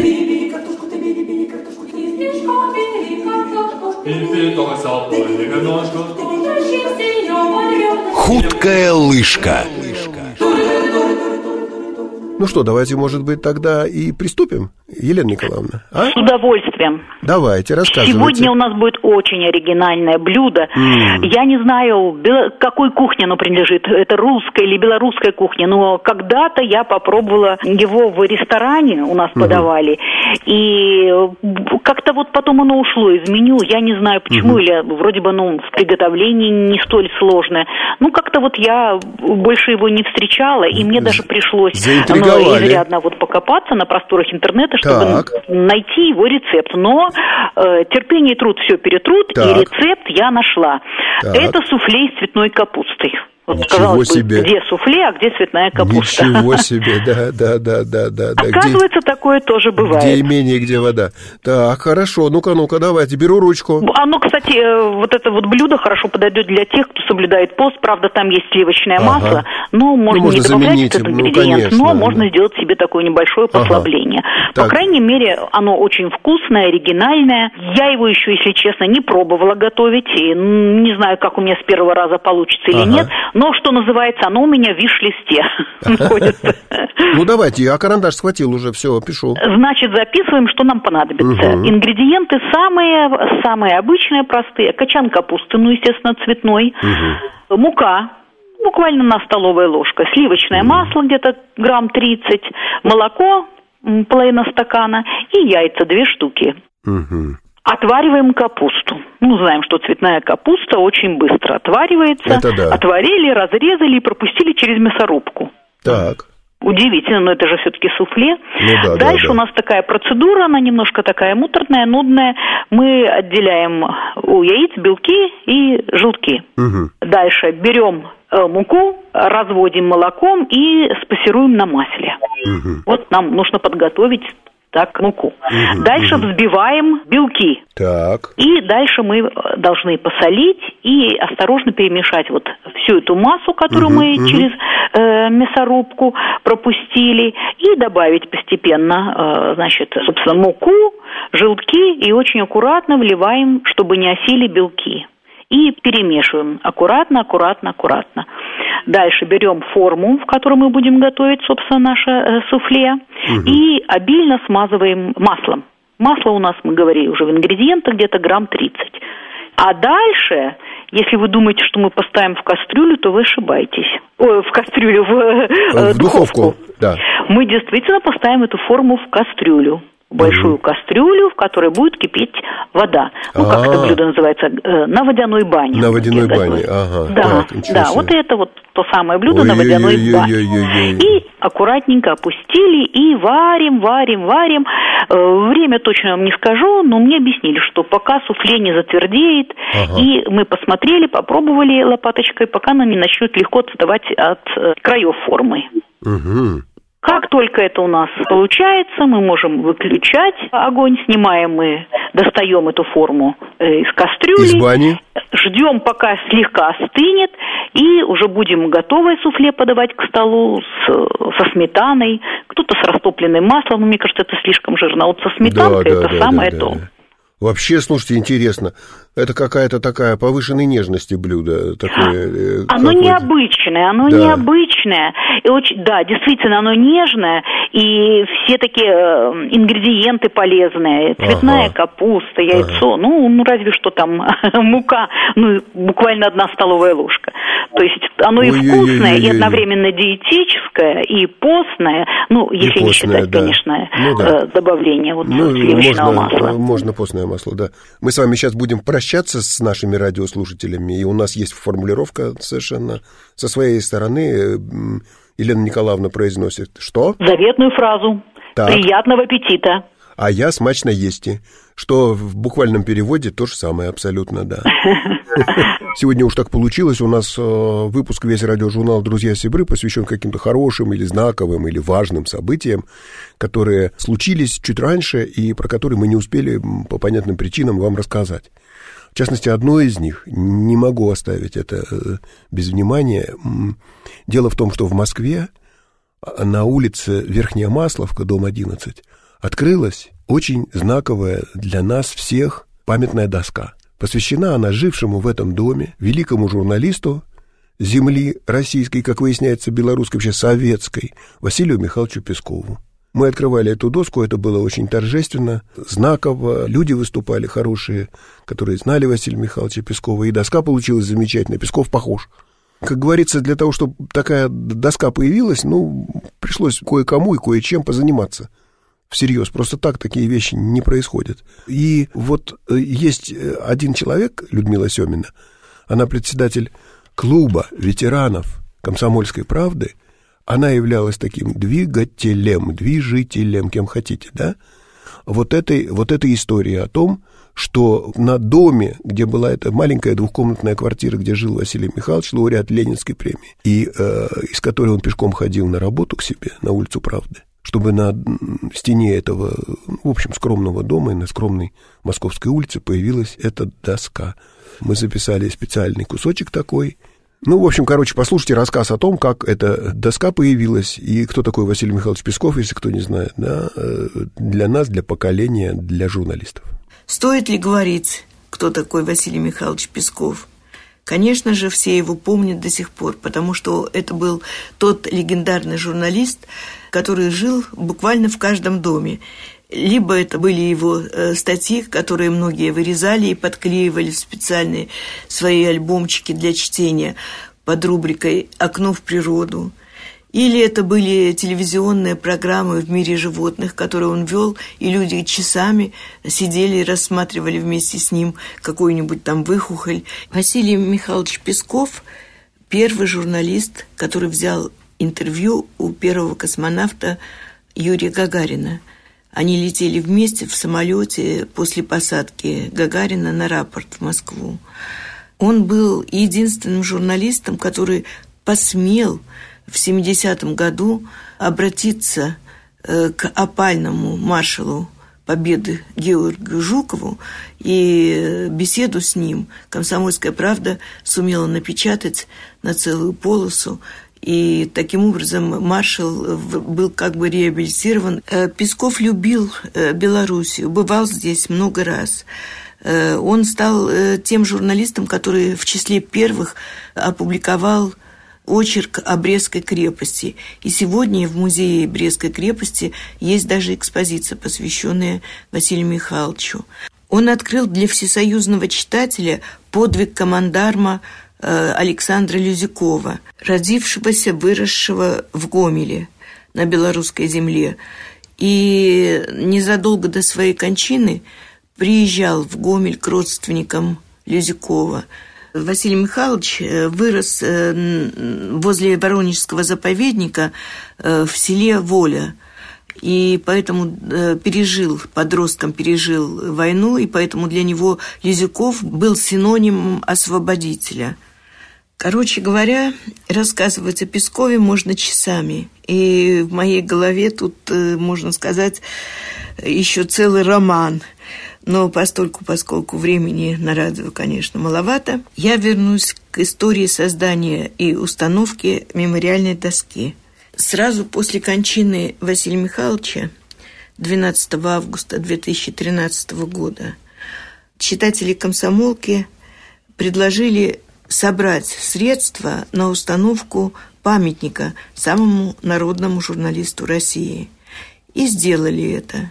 Хуткая лыжка. Ну что, давайте, может быть, тогда и приступим, Елена Николаевна, а? С удовольствием. Давайте, рассказывайте. Сегодня у нас будет очень оригинальное блюдо. Mm. Я не знаю, какой кухне оно принадлежит, это русская или белорусская кухня, но когда-то я попробовала его в ресторане, у нас mm-hmm. подавали, и как-то вот потом оно ушло из меню, я не знаю почему, mm-hmm. или вроде бы, ну, в приготовлении не столь сложное. Ну, как-то вот я больше его не встречала, и мне даже пришлось ну, изрядно вот покопаться на просторах интернета, чтобы так. найти его рецепт. Но э, терпение и труд все перетрут, так. и рецепт я нашла. Так. Это суфле из цветной капусты. Вот, Ничего казалось бы, себе. Где суфле, а где цветная капуста? Ничего себе, да, да, да, да, да. Оказывается, где, такое тоже бывает. Где имение, где вода. Так, хорошо, ну-ка, ну-ка, давайте, беру ручку. Оно, кстати, вот это вот блюдо хорошо подойдет для тех, кто соблюдает пост. Правда, там есть сливочное ага. масло, но можно, ну, можно не добавлять заменить, этот ингредиент, ну, но можно сделать себе такое небольшое послабление. Ага. По так. крайней мере, оно очень вкусное, оригинальное. Я его еще, если честно, не пробовала готовить. И не знаю, как у меня с первого раза получится или ага. нет. Но, что называется, оно у меня в виш-листе находится. Ну, давайте, я карандаш схватил уже, все, пишу. Значит, записываем, что нам понадобится. Ингредиенты самые, самые обычные, простые. Качан капусты, ну, естественно, цветной. Мука, буквально на столовая ложка. Сливочное масло, где-то грамм тридцать. Молоко, половина стакана. И яйца, две штуки. Отвариваем капусту. Ну, знаем, что цветная капуста очень быстро отваривается. Это да. Отварили, разрезали и пропустили через мясорубку. Так. Удивительно, но это же все-таки суфле. Ну, да, Дальше да, да. у нас такая процедура, она немножко такая муторная, нудная. Мы отделяем у яиц белки и желтки. Угу. Дальше берем муку, разводим молоком и спассируем на масле. Угу. Вот нам нужно подготовить так муку. Угу, дальше угу. взбиваем белки. Так. И дальше мы должны посолить и осторожно перемешать вот всю эту массу, которую угу, мы угу. через э, мясорубку пропустили, и добавить постепенно, э, значит, собственно, муку, желтки, и очень аккуратно вливаем, чтобы не осели белки. И перемешиваем аккуратно, аккуратно, аккуратно. Дальше берем форму, в которой мы будем готовить, собственно, наше э, суфле, угу. и обильно смазываем маслом. Масло у нас, мы говорили уже в ингредиентах, где-то грамм тридцать. А дальше, если вы думаете, что мы поставим в кастрюлю, то вы ошибаетесь. Ой, в кастрюлю, в, э, в духовку. духовку. Да. Мы действительно поставим эту форму в кастрюлю. Большую угу. кастрюлю, в которой будет кипеть вода. Ну, как А-а-а. это блюдо называется? На водяной бане. На водяной бане, ага. Да, так, да, вот это вот то самое блюдо Ой-ой-ой-ой-ой-ой-ой. на водяной бане. И аккуратненько опустили, и варим, варим, варим. Время точно вам не скажу, но мне объяснили, что пока суфле не затвердеет, ага. и мы посмотрели, попробовали лопаточкой, пока оно не начнет легко отставать от краев формы. Угу. Как только это у нас получается, мы можем выключать огонь, снимаем мы, достаем эту форму из кастрюли, из бани. Ждем, пока слегка остынет, и уже будем готовое суфле подавать к столу с, со сметаной, кто-то с растопленным маслом, но мне кажется, это слишком жирно, а вот со сметанкой да, да, это да, самое да, то. Да, да. Вообще, слушайте, интересно, это какая-то такая повышенной нежности блюдо. Такое, оно какое-то... необычное, оно да. необычное. И очень, да, действительно, оно нежное, и все такие ингредиенты полезные. Цветная ага. капуста, яйцо, ага. ну, ну, разве что там мука, ну, буквально одна столовая ложка. То есть оно и вкусное, и одновременно диетическое, и постное, ну, если не считать, конечно, ну, да. добавление вот ну, сливочного можно, масла. Можно постное масло, да. Мы с вами сейчас будем прощаться с нашими радиослушателями, и у нас есть формулировка совершенно со своей стороны. Елена Николаевна произносит что? Заветную фразу. Так. Приятного аппетита. А я смачно ести, что в буквальном переводе то же самое абсолютно, да. Сегодня уж так получилось, у нас выпуск весь радиожурнал «Друзья Сибры» посвящен каким-то хорошим или знаковым, или важным событиям, которые случились чуть раньше и про которые мы не успели по понятным причинам вам рассказать. В частности, одно из них, не могу оставить это без внимания. Дело в том, что в Москве на улице Верхняя Масловка, дом одиннадцать, открылась очень знаковая для нас всех памятная доска. Посвящена она жившему в этом доме великому журналисту земли российской, как выясняется, белорусской, вообще советской, Василию Михайловичу Пескову. Мы открывали эту доску, это было очень торжественно, знаково, люди выступали хорошие, которые знали Василия Михайловича Пескова, и доска получилась замечательная, Песков похож. Как говорится, для того, чтобы такая доска появилась, ну, пришлось кое-кому и кое-чем позаниматься. Всерьез, просто так такие вещи не происходят. И вот есть один человек, Людмила Семина, она председатель клуба ветеранов «Комсомольской правды», она являлась таким двигателем, движителем, кем хотите, да? Вот этой, вот этой истории о том, что на доме, где была эта маленькая двухкомнатная квартира, где жил Василий Михайлович, лауреат Ленинской премии, и э, из которой он пешком ходил на работу к себе, на улицу Правды, чтобы на стене этого, в общем, скромного дома и на скромной Московской улице появилась эта доска. Мы записали специальный кусочек такой. Ну, в общем, короче, послушайте рассказ о том, как эта доска появилась и кто такой Василий Михайлович Песков, если кто не знает, да, для нас, для поколения, для журналистов. Стоит ли говорить, кто такой Василий Михайлович Песков? Конечно же, все его помнят до сих пор, потому что это был тот легендарный журналист, который жил буквально в каждом доме. Либо это были его э, статьи, которые многие вырезали и подклеивали в специальные свои альбомчики для чтения под рубрикой «Окно в природу». Или это были телевизионные программы в мире животных, которые он вел, и люди часами сидели и рассматривали вместе с ним какой-нибудь там выхухоль. Василий Михайлович Песков – первый журналист, который взял интервью у первого космонавта Юрия Гагарина. Они летели вместе в самолете после посадки Гагарина на рапорт в Москву. Он был единственным журналистом, который посмел в семидесятом году обратиться к опальному маршалу Победы Георгию Жукову, и беседу с ним «Комсомольская правда» сумела напечатать на целую полосу. И таким образом маршал был как бы реабилитирован. Песков любил Белоруссию, бывал здесь много раз. Он стал тем журналистом, который в числе первых опубликовал очерк о Брестской крепости. И сегодня в музее Брестской крепости есть даже экспозиция, посвященная Василию Михайловичу. Он открыл для всесоюзного читателя подвиг командарма Александра Люзякова, родившегося, выросшего в Гомеле на белорусской земле. И незадолго до своей кончины приезжал в Гомель к родственникам Люзякова. Василий Михайлович вырос возле Воронежского заповедника в селе Воля. И поэтому пережил, подростком пережил войну, и поэтому для него Люзяков был синонимом освободителя. Короче говоря, рассказывать о Пескове можно часами. И в моей голове тут, можно сказать, еще целый роман. Но постольку, поскольку времени на радио, конечно, маловато, я вернусь к истории создания и установки мемориальной доски. Сразу после кончины Василия Михайловича, двенадцатого августа две тысячи тринадцатого года, читатели «Комсомолки» предложили собрать средства на установку памятника самому народному журналисту России. И сделали это.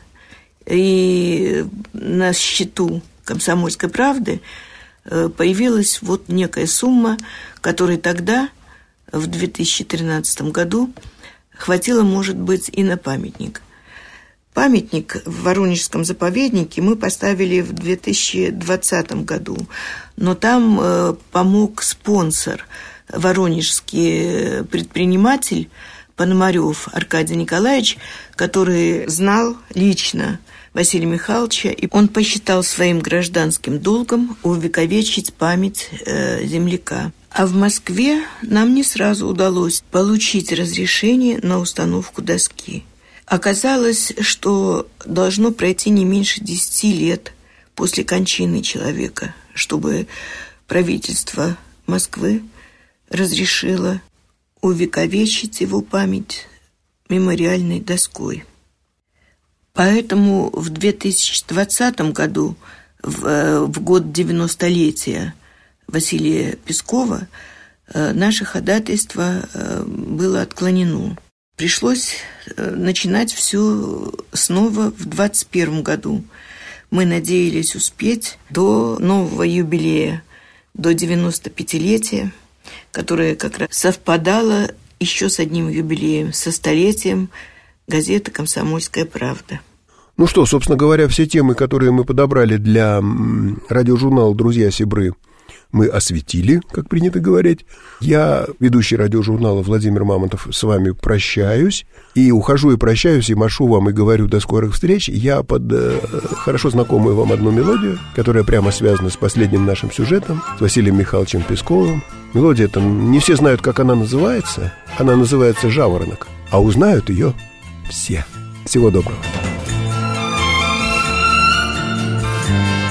И на счету «Комсомольской правды» появилась вот некая сумма, которой тогда, в две тысячи тринадцатом году, хватило, может быть, и на памятник. Памятник в Воронежском заповеднике мы поставили в две тысячи двадцатом году, но там э, помог спонсор, воронежский предприниматель Пономарев Аркадий Николаевич, который знал лично Василия Михайловича, и он посчитал своим гражданским долгом увековечить память э, земляка. А в Москве нам не сразу удалось получить разрешение на установку доски. Оказалось, что должно пройти не меньше десяти лет после кончины человека, чтобы правительство Москвы разрешило увековечить его память мемориальной доской. Поэтому в две тысячи двадцатом году, в, в год девяностолетия Василия Пескова, наше ходатайство было отклонено. Пришлось начинать все снова в двадцать первом году. Мы надеялись успеть до нового юбилея, до девяностопятилетия, которое как раз совпадало еще с одним юбилеем, со столетием газеты «Комсомольская правда». Ну что, собственно говоря, все темы, которые мы подобрали для радиожурнала «Друзья Сибры», мы осветили, как принято говорить. Я, ведущий радиожурнала Владимир Мамонтов, с вами прощаюсь. И ухожу и прощаюсь, и машу вам, и говорю до скорых встреч. Я под э, хорошо знакомую вам одну мелодию, которая прямо связана с последним нашим сюжетом, с Василием Михайловичем Песковым. Мелодия эта, не все знают, как она называется. Она называется «Жаворонок». А узнают ее все. Всего доброго.